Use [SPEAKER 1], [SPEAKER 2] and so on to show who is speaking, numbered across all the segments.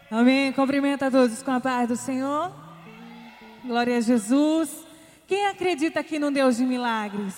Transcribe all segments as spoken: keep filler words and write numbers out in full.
[SPEAKER 1] Amém. Cumprimenta a todos com a paz do Senhor. Glória a Jesus. Quem acredita aqui no Deus de milagres?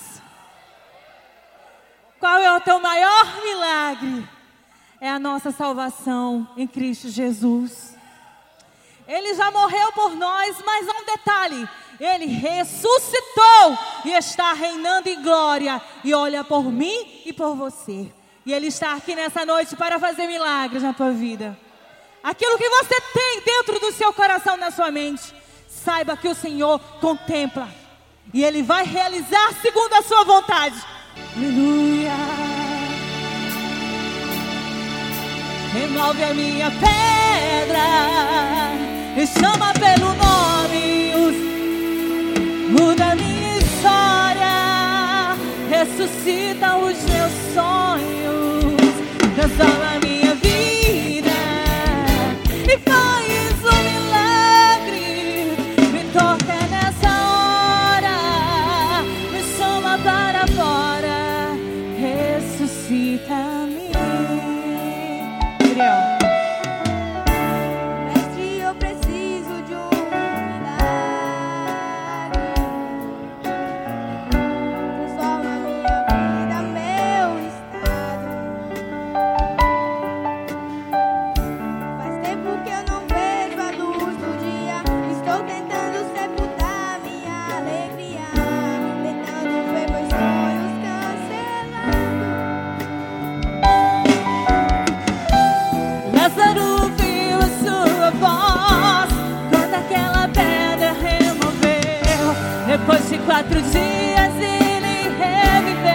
[SPEAKER 1] Qual é o teu maior milagre? É a nossa salvação em Cristo Jesus. Ele já morreu por nós, mas há um detalhe: Ele ressuscitou e está reinando em glória e olha por mim e por você. E Ele está aqui nessa noite para fazer milagres na tua vida. Aquilo que você tem dentro do seu coração, na sua mente, saiba que o Senhor contempla e Ele vai realizar segundo a sua vontade. Aleluia. Remove a minha pedra e chama pelo nome, muda a minha história, ressuscita os meus sonhos, transforma a minha vida e faz um milagre. Me toca nessa hora, me chama para fora, ressuscita-me. Gabriel. Depois de quatro dias ele reviveu.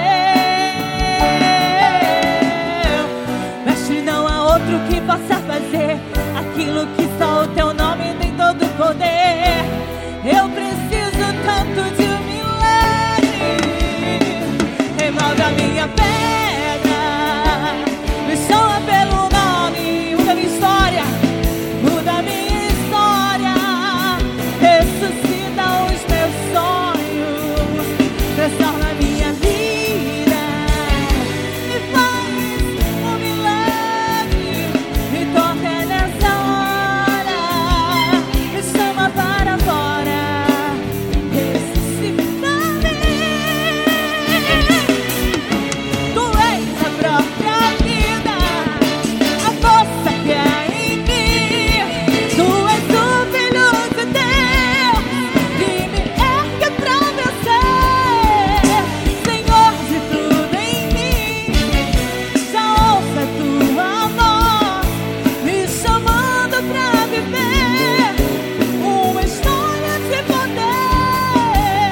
[SPEAKER 1] Mestre, não há outro que possa fazer aquilo que só o teu nome tem todo o poder. Eu preciso tanto de um milagre. Remove a minha pedra, me chama pelo nome, muda a minha história, muda a minha história, ressuscita os meus sonhos, transforma a minha vida e faz um milagre. Me toca nessa hora, me chama para fora, ressuscita-me. Tu és a própria vida, a força que há em mim. Tu és o Filho de Deus que me ergue pra vencer. Senhor de tudo em mim, já ouça a tua voz me chamando pra viver uma história de poder.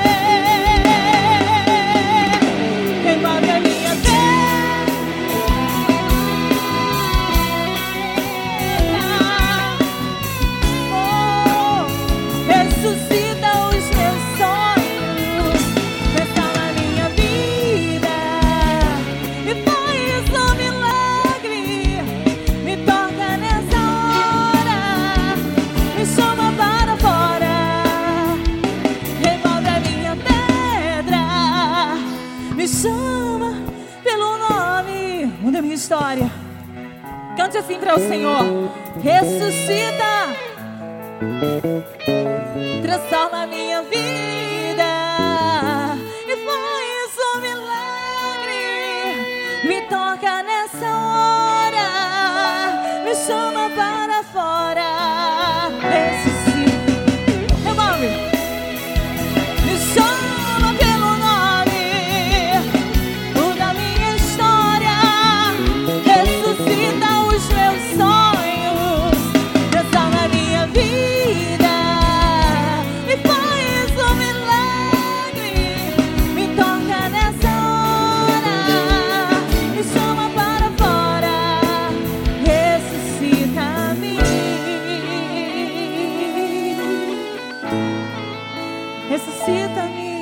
[SPEAKER 1] Remove a minha pedra, oh, ressuscita os meus sonhos, restaura a minha vida e faz um milagre. Me toca nessa hora, me chama para fora, remove a minha pedra, me chama pelo nome, muda a minha história. Cante assim para o Senhor: ressuscita, transforma a minha vida e faz um milagre. Me toca nessa hora, me chama para fora, ressuscita, remove, me chama pelo nome, muda a minha história, ressuscita os meus sonhos, transforma a minha vida e faz um milagre. Me toca nessa hora, me chama para fora, ressuscita-me. Ressuscita-me.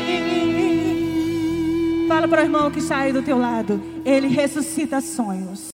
[SPEAKER 1] Ressuscita-me. Fala para o irmão que está aí do teu lado: Ele ressuscita sonhos.